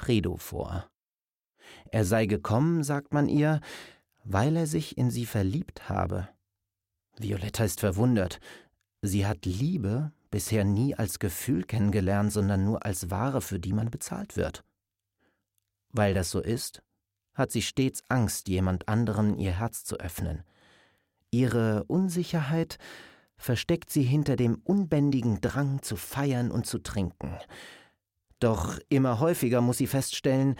Credo vor. Er sei gekommen, sagt man ihr, weil er sich in sie verliebt habe. Violetta ist verwundert. Sie hat Liebe bisher nie als Gefühl kennengelernt, sondern nur als Ware, für die man bezahlt wird. Weil das so ist, hat sie stets Angst, jemand anderem ihr Herz zu öffnen. Ihre Unsicherheit versteckt sie hinter dem unbändigen Drang zu feiern und zu trinken. Doch immer häufiger muss sie feststellen,